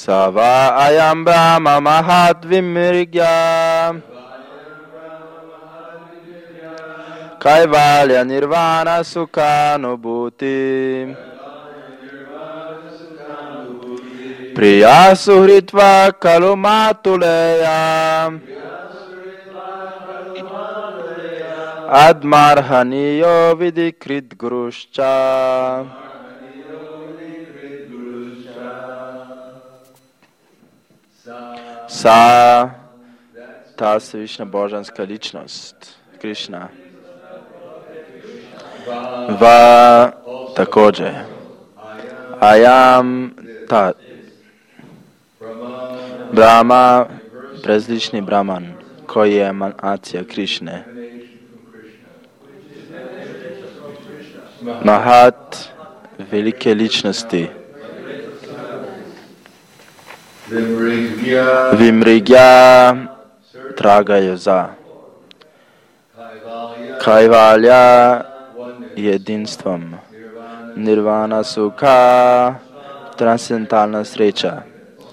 Sava ayam brahma mahat vimrigya Kaivalya nirvana sukhanubhuti Priya suhritva kalu matuleya Admarhaniyo vidikrit guruscha. Sa, ta Svevišnja božanska ličnost, Krišna. Va, također. Ayam, ta. Brahma, prezlični Brahman, koji je emanacija Krišne. Mahat, velike ličnosti. Vimrigya, tragaju za. Kaivalya, jedinstvom. Nirvana sukha, transcendentalna sreča.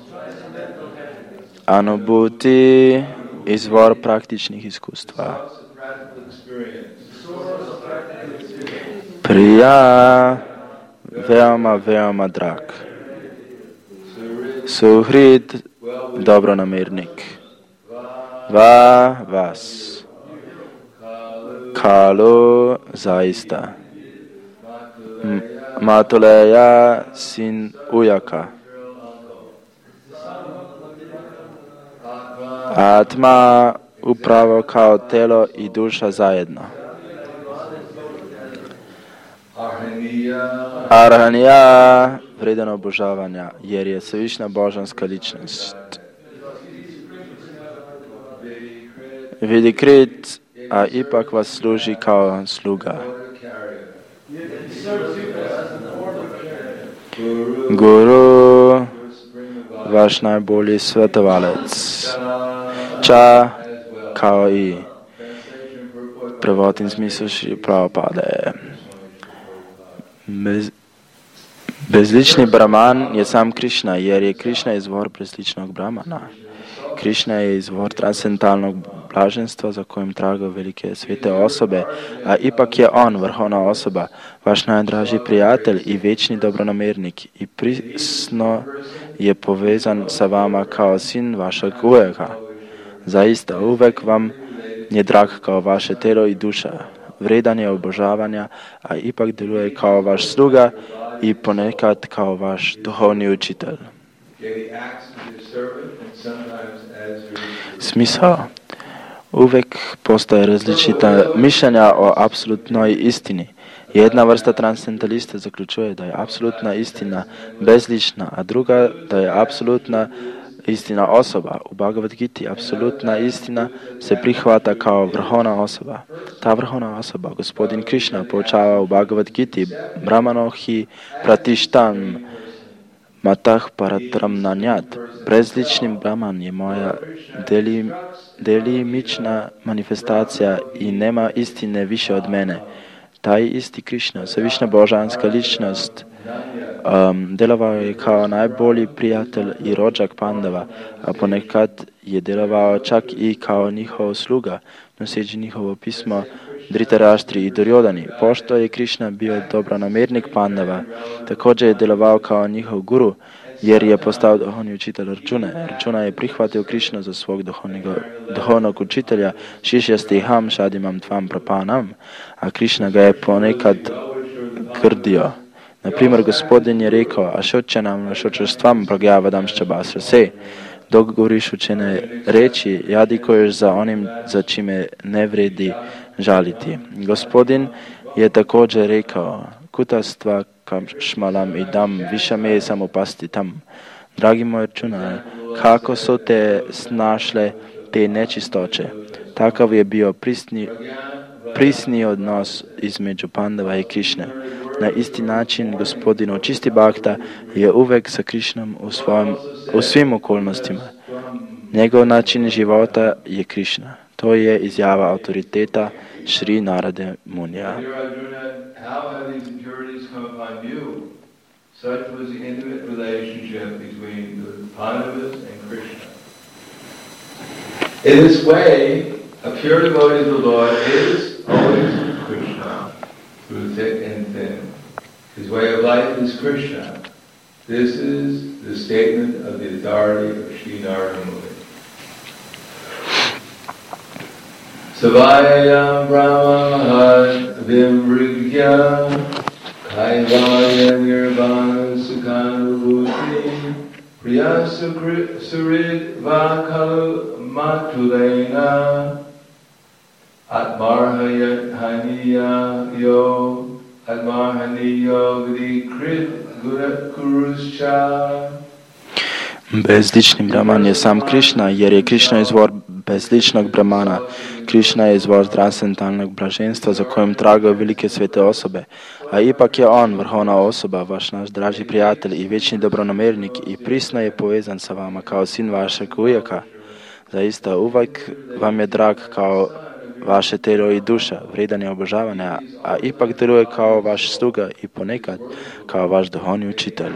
Anubhuti, izvor praktičnih izkustva. Priya, veoma drag. Suhrid, dobronamernik. Va, vas. Kalu, zaista. Matuleya, sin ujaka. Atma, upravo kao telo i duša zajedno. Arhaniya, vredan obožavanja, jer je Svevišnja božanska ličnost. Vidikrit, a ipak vas služi kao sluga. Guru, vaš najbolji svetovalec. Ča, kao i. Prevod in smisel Šri Prabhupade. Bezlični Brahman je sam Krišna, jer je Krišna izvor bezličnog Brahmana. Krišna je izvor transcendentalnog blaženstva, za kojim tragaju velike svete osobe, a ipak je on vrhovna osoba, vaš najdraži prijatelj i večni dobronamernik i prisno je povezan sa vama kao sin vašeg ujaka. Zaista uvek vam je drag kao vaše telo i duša. Vredan je obožavanja, a ipak deluje kao vaš sluga i ponekad kao vaš duhovni učitelj. Smisao. Uvek postoje različita mišljenja o apsolutnoj istini. Jedna vrsta transcendentalista zaključuje da je apsolutna istina bezlična, a druga da je apsolutna istina osoba. U Bhagavad Giti apsolutna istina se prihvata kao vrhovna osoba. Ta vrhovna osoba, gospodin Krišna, poučava u Bhagavad Giti Brahmanohi pratištam matah paratram nanjat. Bezličnim Brahman je moja delimična manifestacija i nema istine više od mene. Taj isti Krišna, Svevišnja božanska ličnost, delovao je kao najbolji prijatelj i rođak Pandava, a ponekad je delovao čak i kao njihov sluga, noseći njihovo pismo Dhritarashtra i Duryodhani. Pošto je Krišna bio dobronamernik Pandava, također je delovao kao njihov guru, jer je postao duhovni učitelj Arjuna. Arjuna je prihvatio Krišnu za svog duhovnog učitelja Šišyastiham šadimam tvam prapanam, a Krišna ga je ponekad grdio. Naprimjer, gospodin je rekao, ašočenam ašočestvam pragyavadamšča basrase. Dok govoriš učene reči, jadikuješ za onim za čime ne vredi žaliti. Gospodin je također rekao, kutastva kašmalam idam višame samopasti tam. Dragi moj Arjuna, kako su te snašle te nečistoće? Takav je bio prisni odnos između Pandava i Krišne. Na isti način gospodin očisti bhakta je uvek sa Krišnom u svim okolnostima. Njegov način života je Krišna. To je izjava autoriteta Šri Narade Munija. Such was the intimate relationship between the Pandavas and Krishna. In this way, a pure devotee of the Lord is always with Krishna, through thick and thin. His way of life is Krishna. This is the statement of the authority of Sri Narada Muni. Savayam Brahma Mahad Vimrigya Kaivaya Nirvana Sukhanubhuti Priya Surid Vakalu Matulena Atmarhaniya Yo Atmarhaniya Vidikrit Kuruscha. Bezlični Brahman je sam Krišna, jer je Krišna izvor bezličnog Brahmana. Krišna je izvor transcendentalnog blaženstva, za kojim tragajo velike svete osobe. A ipak je on, vrhovna osoba, vaš naš draži prijatelj i večni dobronamernik i prisno je povezan sa vama kao sin vašeg ujaka. Zaista, uvijek vam je drag kao vaše telo i duša, vredan je obožavanja, a ipak deluje kao vaš sluga i ponekad kao vaš duhovni učitelj.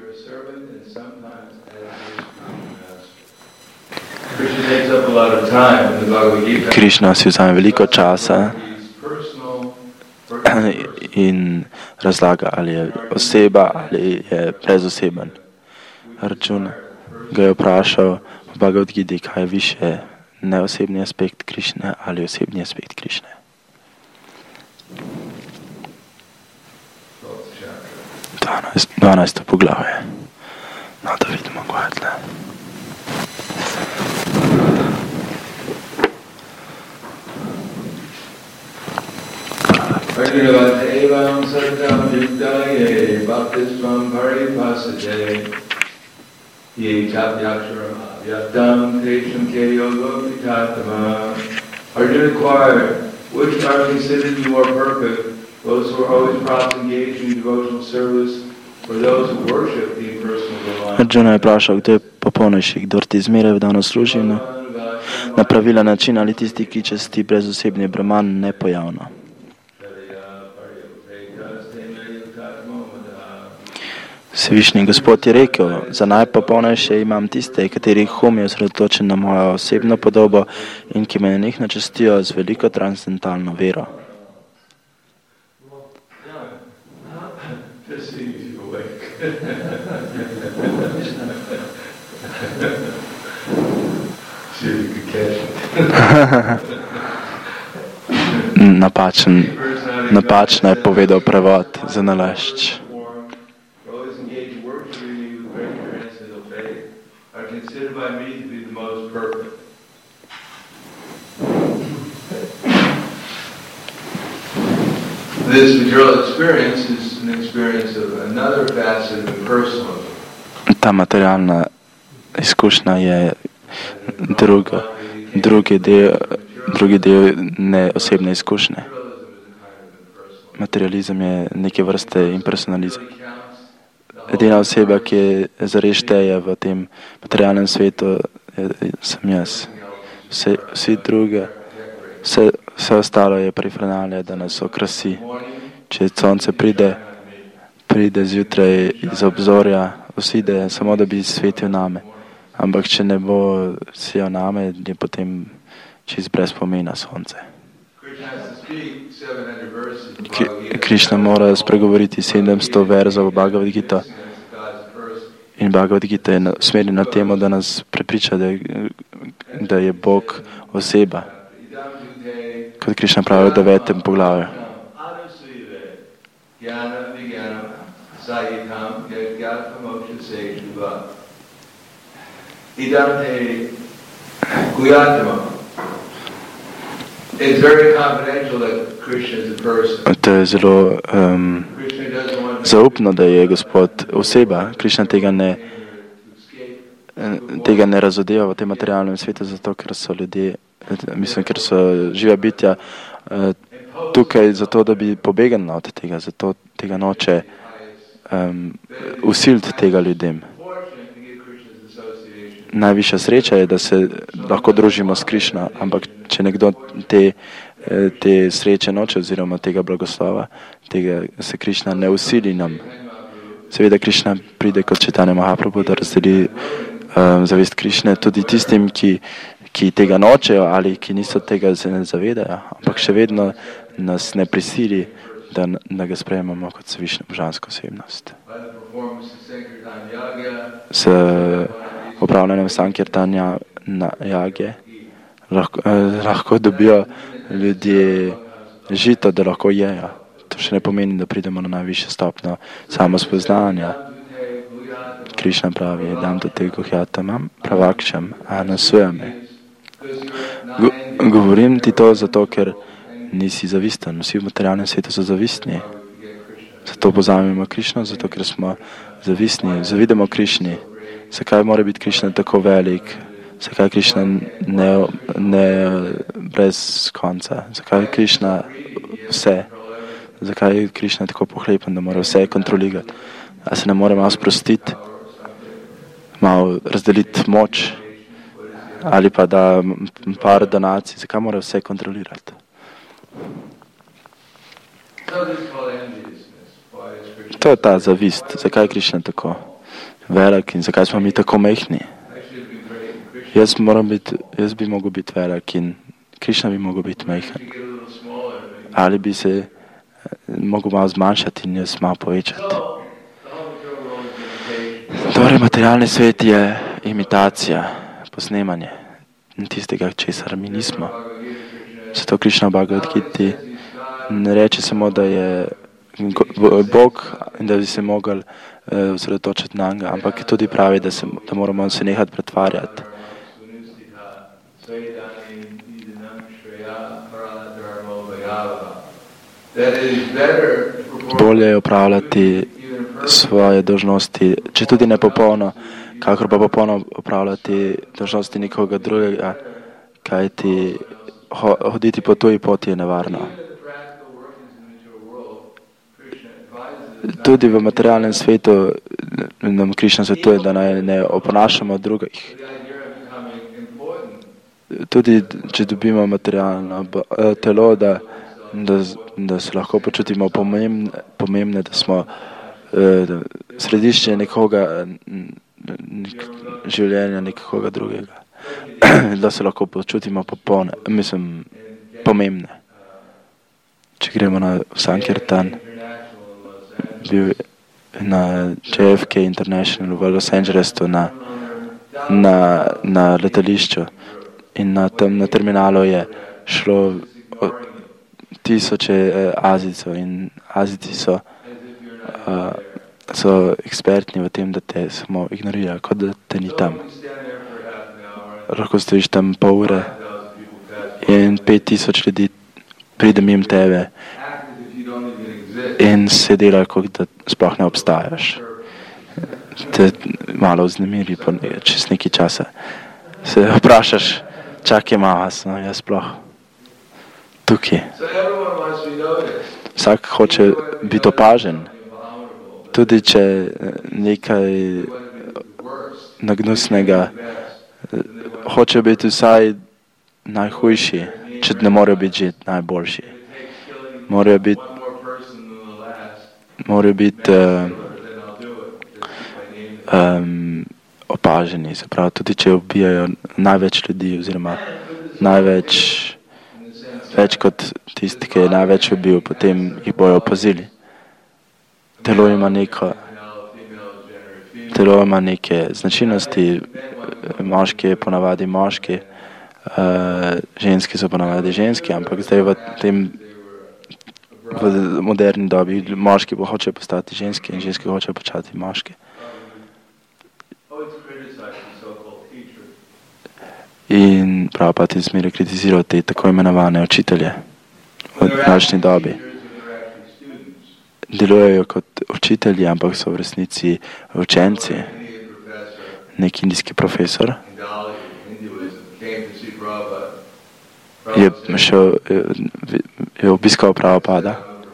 Krišna si vzame veliko časa in razlaga, ali je oseba ali je brezoseben. Arjuna ga je vprašal v Bhagavad Giti, kaj je više, neosebni aspekt Krišne ali osebni aspekt Krišne. Dvanajsto poglavje. No, da vidimo, kaj je tle. Arjunavata evam satyam yuktaye bhaktisvam paripasate ye tapyaksharam avyaktam tesham ke yoga vitatama. Arjuna inquired, which are considered to be more perfect, those who are always prompted engaged in devotional service, or those who worship the impersonal divine? Arjuna je vprašal, kdo je popolnejši, kdo ti zmeraj vdano služi na pravilen način ali tisti, ki časti brezosebni Brahman nepojavno. Svevišnji Gospod je rekel, za najpopolnejše imam tiste, katerih um je osredotočen na mojo osebno podobo in ki me nenehno častijo z veliko transcendentalno vero. Napačno je povedal prevod za nalašč. This material experience is an experience of another facet of impersonalism. Ta materialna izkušnja je drugi del neosebne izkušnje. Materializem je neke vrste impersonalizem. Edina oseba, ki zares šteje v tem materialnem svetu, sem jaz. Vse druge, vse ostalo je periferналje, da nas okrasi. Če sonce pride zjutraj iz obzorja, uside samo, da bi svetil name. Ampak če ne bo sijal name, je potem čist brez pomena sonce. Krišna mora spregovoriti 700 verzov v Bhagavad Gita. In Bhagavad Gita je usmerjen na temo, da nas prepriča, da je Bog oseba. Kot Krišna pravi v 9. poglavju. To je zelo zaupno, da je Gospod oseba. Krišna tega ne razodeva v tem materialnem svetu, zato ker so ljudje, ker so živa bitja tukaj zato, da bi pobegnili od tega, zato tega noče usiliti tega ljudem. Najvišja sreča je, da se lahko družimo s Krišno, ampak če nekdo te sreče noče oziroma tega blagoslova, tega se Krišna ne usili nam. Seveda Krišna pride kot Chaitanya Mahaprabhu, da razdeli zavest Krišne tudi tistim, ki tega nočejo ali ki niso tega se ne zavedajo, ampak še vedno nas ne prisili, da ga sprejemamo kot Višnu božansko osebnost. S opravljanjem Sankirtanja na jage lahko dobijo ljudje žito, da lahko jejo. To še ne pomeni, da pridemo na najvišjo stopnjo samospoznanja. Krišna pravi, dam to te guhjatamam, pravakšam, anasujame. Govorim ti to zato, ker nisi zavisten. Vsi v materialnem svetu so zavistni. Zato pozamemo Krišno, zato ker smo zavistni. Zavidamo Krišni. Zakaj mora biti Krišna tako velik? Zakaj je Krišna ne brez konca? Zakaj je Krišna vse? Zakaj je Krišna tako pohlepen, da mora vse kontrolirati? A se ne more malo sprostiti, malo razdeliti moč ali pa da par donacij? Zakaj mora vse kontrolirati? To je ta zavist. Zakaj je Krišna tako velik in zakaj smo mi tako mehni? Jaz bi mogel biti velik in Krišna bi mogel biti mehen. Ali bi se mogel malo zmanjšati in jaz malo povečati. Torej, materialni svet je imitacija, posnemanje tistega, česar mi nismo. Zato Krišna v Bhagavad Giti ne reče samo, da je Bog in da bi se mogli osredotočiti na njega, ampak tudi pravi, da moramo se nehati pretvarjati. Bolje je opravljati svoje dolžnosti, če tudi ne popolno, kakor pa popolno opravljati dolžnosti nikoga drugega, kajti hoditi po tuji poti je nevarno. Tudi v materialnem svetu nam Krišna svetuje, da naj ne oponašamo drugih. Tudi če dobimo materialno telo, da se lahko počutimo pomembne, da smo središče nekoga življenja nekoga drugega. Da se lahko počutimo pomembne. Če gremo na Sankirtan, bil na JFK International v Los Angelesu na letališču in na terminalu je šlo tisoče Azijcev in Azijci so ekspertni v tem, da te samo ignorirajo, kot da te ni tam. Lahko stojiš tam pol ure in 5000 ljudi pride mimo tebe in se dela, kot da sploh ne obstajaš. Te malo vznemiri čez nekaj časa. Se vprašaš, čakaj malo, sem jaz sploh tukaj. Vsak hoče biti opažen. Tudi če nekaj nagnusnega, hoče biti vsaj najhujši, če ne more biti že najboljši. Morajo biti opaženi, se pravi, tudi če ubijajo največ ljudi oziroma več kot tisti, ki je največ ubil, potem jih bojo opazili. Telo ima neke značilnosti, moški je ponavadi moški, ženski so ponavadi ženski, ampak zdaj v moderni dobi moški hoče postati ženski in ženski hoče postati moški. In Prabhupada je zmeraj kritiziral te tako imenovane učitelje v današnji dobi. Delujejo kot učitelji, ampak so v resnici učenci. Nek indijski profesor je obiskal Prabhupada.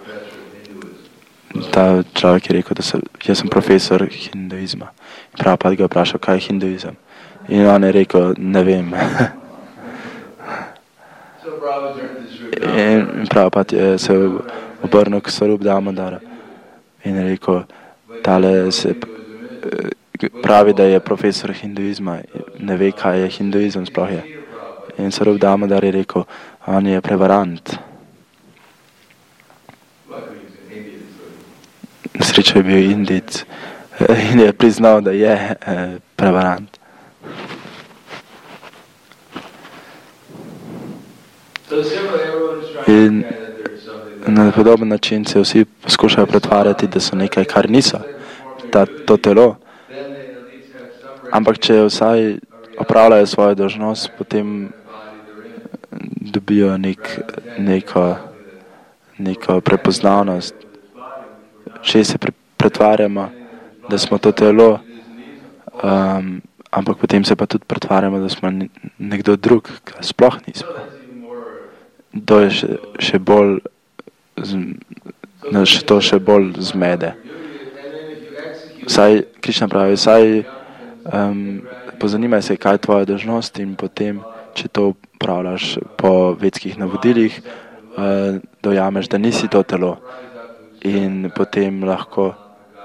Ta človek je rekel, jaz sem profesor hinduizma. Prabhupada ga je vprašal, kaj je hinduizem. In on je rekel, ne vem. In Prabhupada se obrnil k Swarup Damodara in je rekel, tale se pravi, da je profesor hinduizma, ne ve, kaj je hinduizem sploh je. In Sarup Damodar je rekel, on je prevarant. Srečo je bil Indic in je priznal, da je prevarant. In na podoben način se vsi poskušajo pretvarjati, da so nekaj, kar niso, to telo. Ampak če vsaj opravljajo svojo dolžnost, potem dobijo neko prepoznavnost. Če se pretvarjamo, da smo to telo, ampak potem se pa tudi pretvarjamo, da smo nekdo drug, kar sploh nismo. To je še bolj zmede. Saj, Krišna pravi, pozanimaj se, kaj je tvoja dolžnost in potem, če to upravljaš po vedskih navodilih, dojameš, da nisi to telo. In potem lahko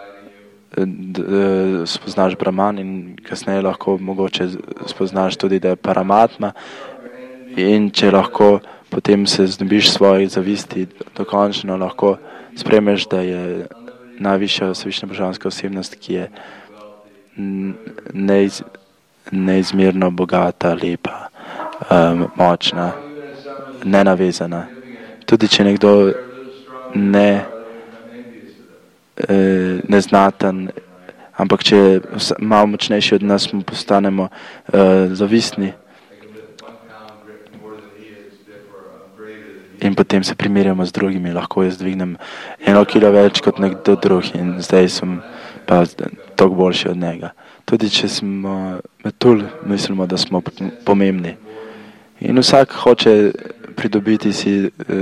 spoznaš Brahman in kasneje lahko mogoče spoznaš tudi, da je Paramatma. In če lahko potem se zdobiš svojih zavisti, dokončno lahko spremeš, da je najvišja Svevišnja božanska osebnost, ki je neizmerno bogata, lepa, močna, nenavezana. Tudi če nekdo neznaten, ampak če je malo močnejši od nas, mu postanemo zavistni. In potem se primerjamo z drugimi, lahko jaz dvignem 1 kilo več kot nekdo drug in zdaj sem pa toliko boljši od njega. Tudi če smo metul, mislimo, da smo pomembni. In vsak hoče pridobiti si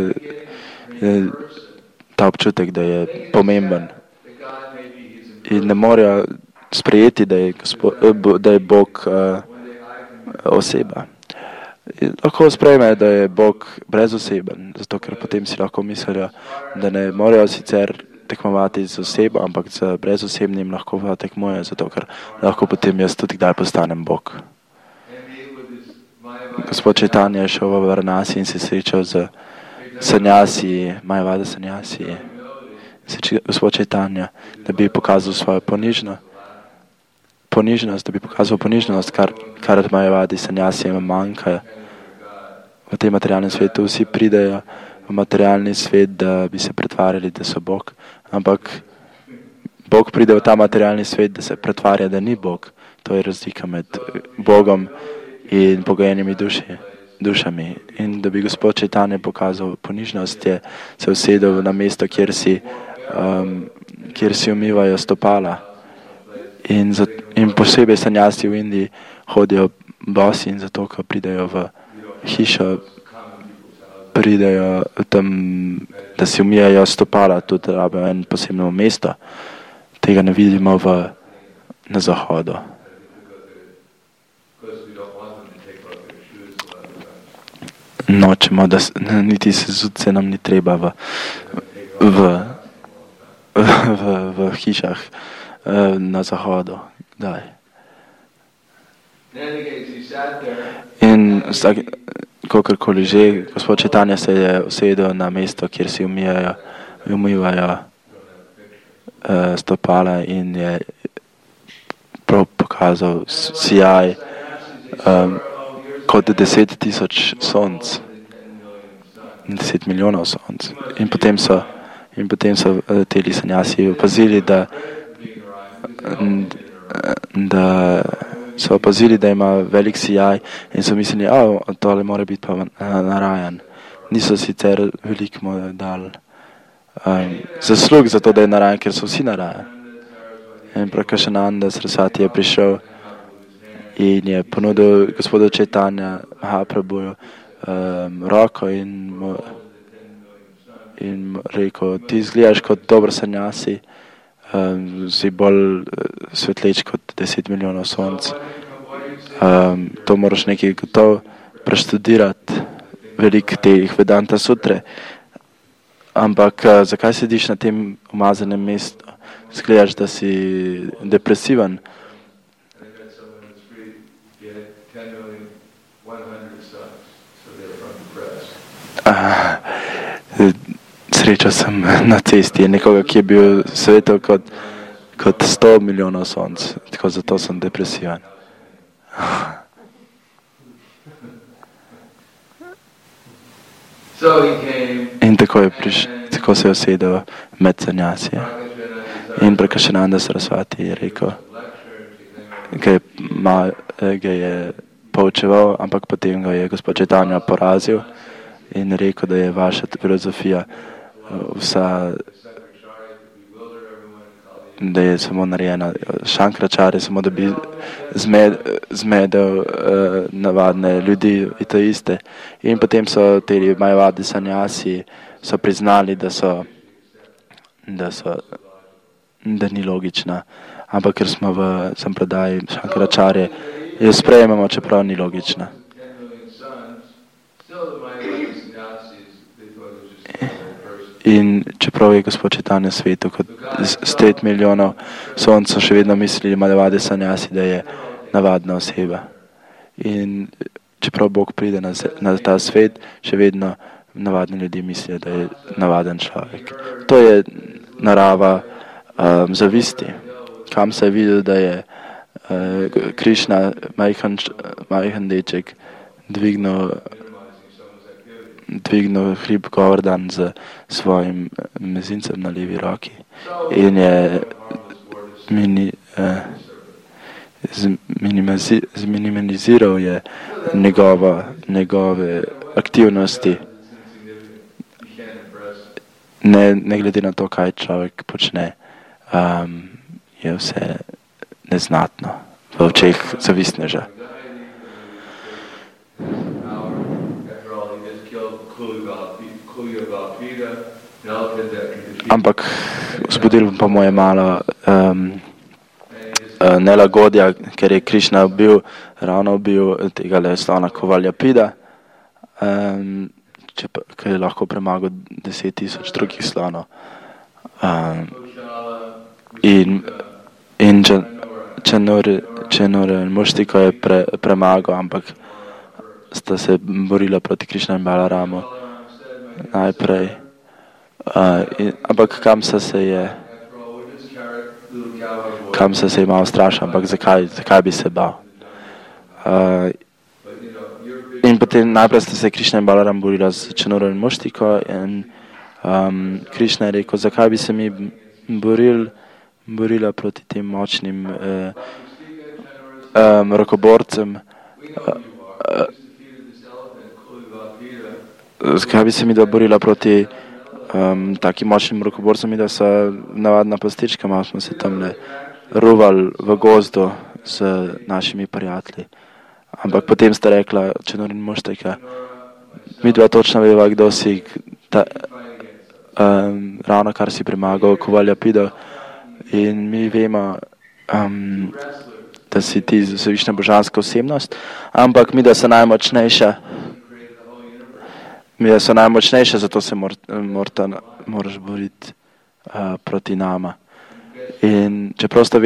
ta občutek, da je pomemben. In ne morejo sprejeti, da je Bog oseba. Lahko sprejme, da je Bog brezoseben, zato ker potem si lahko mislijo, da ne morejo sicer tekmovati z osebo, ampak z brezosebnim lahko pa tekmujejo, zato ker lahko potem jaz tudi kdaj postanem Bog. Gospod Chaitanya je šel v Varanasi in se srečal z sanjasi, Mayavada sanjasi. Gospod Chaitanya, da bi pokazal svojo ponižnost, da bi pokazal ponižnost, kar Mayavadi sanjasi manjka. V tem materialnem svetu vsi pridejo v materialni svet, da bi se pretvarjali, da so Bog. Ampak Bog pride v ta materialni svet, da se pretvarja, da ni Bog. To je razlika med Bogom in pogojenimi dušami. In da bi Gospod Chaitanya pokazal ponižnost, je se usedel na mesto, kjer si umivajo stopala. In posebej sanjasi v Indiji hodijo bosi in zato, ko pridejo v hišo, pridejo tam, da si umijajo stopala, tudi rabijo en posebno mesto. Tega ne vidimo na zahodu. Nočemo, da niti sezut nam ni treba v hišah na zahodu. Daj. In kakorkoli že, Gospod Chaitanya se je usedel na mesto, kjer si umivajo stopala in je prav pokazal sijaj kot 10,000 sonc, 10 milijonov sonc. In potem so teli sanjasi opazili, da ima velik sijaj in so mislili, tole mora biti pa Narayan. Niso sicer veliko dali zaslug za to, da je Narayan, ker so vsi Narayan. In Prakashananda Saraswati je prišel in je ponudil Gospodu Chaitanya Mahaprabhuju roko in rekel, ti izgledaš kot dober sanjasi, si bolj svetleč kot 10 milijonov sonc. To moraš nekaj gotovo preštudirati, veliko teh Vedanta sutre. Ampak zakaj sediš na tem umazanem mestu? Zgledaš, da si depresiven. Srečal sem na cesti nekoga, ki je bil svetel kot 100 milijonov sonc, tako zato sem depresiven. In tako se je usedel med sanjasije. In Prakašananda Sarasvati je rekel, ga je poučeval, ampak potem ga je gospod Chaitanya porazil in rekel, da je vaša filozofija da je samo narejena šankračarje, samo da bi zmedel navadne ljudi, ateiste. In potem so te Majavadi sanjasi so priznali, da ni logična. Ampak ker smo v sampradaji šankračarje, jo sprejemamo, čeprav ni logična. In čeprav je gospod Chaitanya svetu kot 100 milijonov sonc, so še vedno mislili Majavadi sanjasi, da je navadna oseba. In čeprav Bog pride na ta svet, še vedno navadni ljudje mislijo, da je navaden človek. To je narava zavisti. Kam se je videl, da je Krišna, majhen deček, dvignil hrib Govardhan z svojim mezincem na levi roki in je zminimaliziral je njegove aktivnosti, ne glede na to, kaj človek počne, je vse neznatno v očeh zavistneža. Ampak vzbudil pa mu je malo nelagodja, ker je Krišna ravno bil tega slona Kovaljapida, ki je lahko premagal 10,000 drugih slonov. In Čenur Muštiko je premagal, ampak sta se borila proti Krišna in Balaramu najprej. Ampak Kamsa se je malo strašil, ampak zakaj bi se bal? In potem najprej sta se Krišna in Balaram borila z Čenurom in Muštiko in Krišna je rekel, zakaj bi se mi borila proti tem močnim rokoborcem, zakaj bi se mi borila proti takim močnim rokoborcem, da so navadna pastirčka, malo smo se tamle ruvali v gozdu z našimi prijatelji. Ampak potem sta rekla Čenur in Muštika, mi dva točno veva, kdo si ravno kar si premagal Kovaljapido in mi vemo, da si ti višna božanska osebnost, ampak mi da so najmočnejša, zato se moraš boriti proti nama. In čeprav sta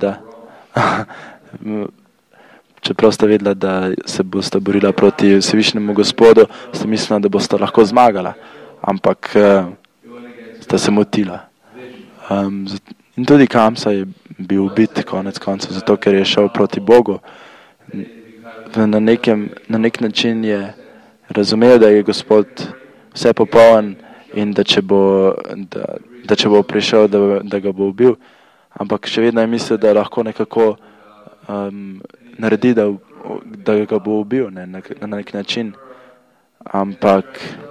vedela, da se bosta borila proti Vsevišnjemu Gospodu, sta mislila, da bosta lahko zmagala, ampak sta se motila. In tudi Kamsa je bil ubit konec koncev, zato ker je šel proti Bogu. Na nek način je razumel, da je Gospod vse popoln in da če bo prišel, da ga bo ubil, ampak še vedno je mislil, da lahko nekako naredi, da ga bo ubil na nek način. Ampak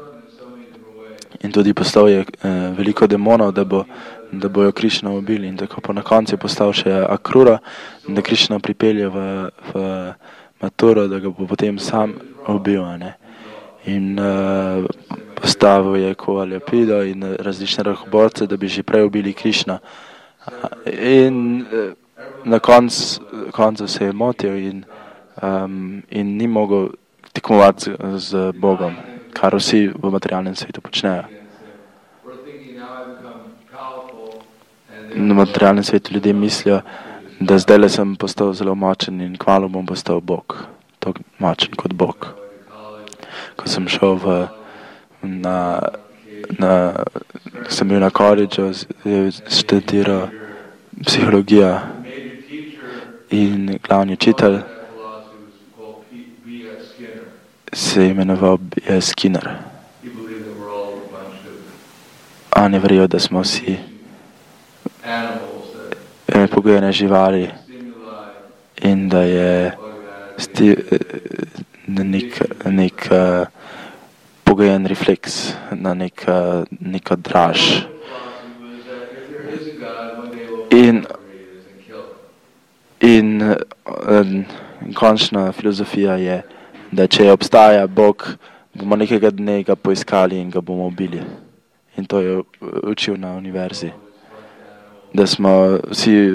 in tudi poslal je veliko demonov, da bojo Krišno ubili, in tako po na koncu je postal še Akrura, da Krišno pripelje v Maturo, da ga bo potem sam ubil. In postavil je Kovaljapido in različne rokoborce, da bi že prej ubili Krišno. In na koncu se je motil in ni mogel tekmovati z Bogom, kar vsi v materialnem svetu počnejo. na materialnem svetu ljudje mislijo, da zdaj sem postal zelo močen in kmalu bom postal Bog, tako močen kot Bog. Ko sem šel sem bil na koledžu, študiral psihologijo in glavni učitelj se je imenoval B.S. Skinner. On je verjel, da smo vsi pogojene živali in da je nek pogojen refleks na neko draž. In končna filozofija je, da če obstaja Bog, bomo nekega dne ga poiskali in ga bomo ubili. In to je učil na univerzi. Da smo vsi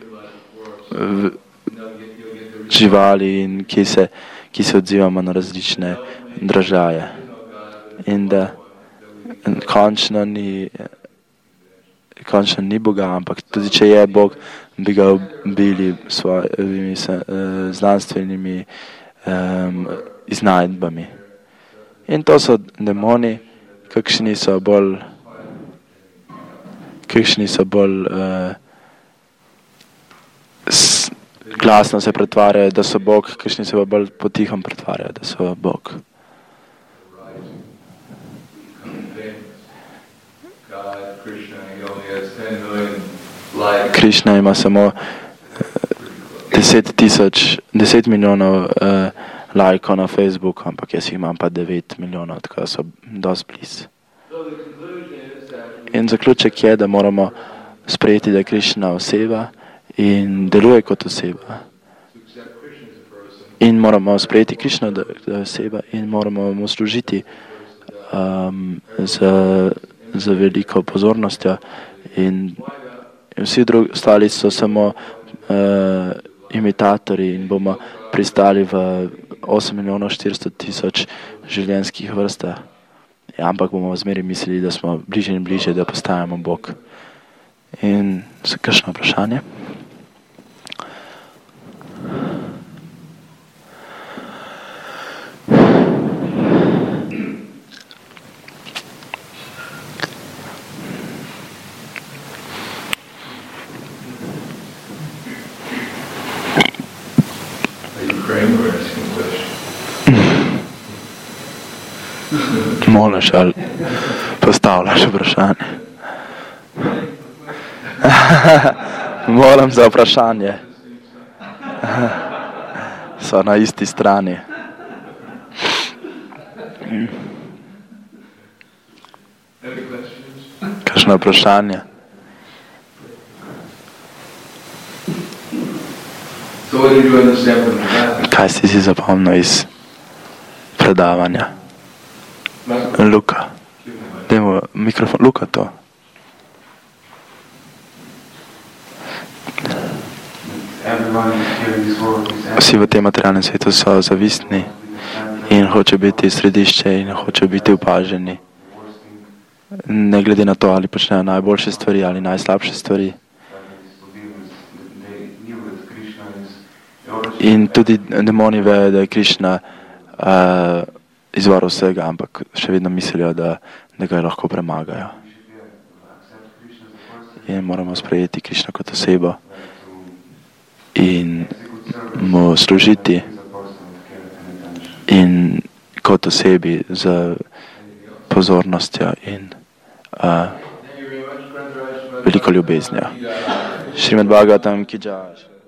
živali in ki se odzivamo na različne dražljaje. In da končno ni Boga, ampak tudi če je Bog, bi ga ubili s svojimi znanstvenimi iznajdbami. In to so demoni, kakšni so bolj glasno se pretvarjajo, da so Bog, kakšni se bolj potihom pretvarjajo, da so Bog. Krišna ima samo 10 milijonov lajkov na Facebooku, ampak jaz imam pa 9 milijonov, tako so dosti blizu. In zaključek je, da moramo sprejeti, da je Krišna oseba in deluje kot oseba. In moramo sprejeti Krišno, da je oseba in moramo mu služiti z veliko pozornostjo. In vsi ostali so samo imitatorji in bomo pristali v 8.400.000 življenjskih vrstah. Ampak bomo zmeraj mislili, da smo bliže in bliže, da postajamo Bog. In so kakšno vprašanje? Moliš ali postavljaš vprašanje? Molim za vprašanje. So na isti strani. Kakšno vprašanje? Kaj si zapomnil iz predavanja? Luka. Dajmo mikrofon. Luka to. Vsi v tem materialnem svetu so zavistni in hoče biti središče in hoče biti opaženi. Ne glede na to, ali počnejo najboljše stvari ali najslabše stvari. In tudi demoni vejo, da je Krišna izvor vsega, ampak še vedno mislijo, da ga lahko premagajo. In moramo sprejeti Krišno kot osebo in mu služiti in kot osebi z pozornostjo in veliko ljubeznijo. Šrimad Bhagavatam ki jai.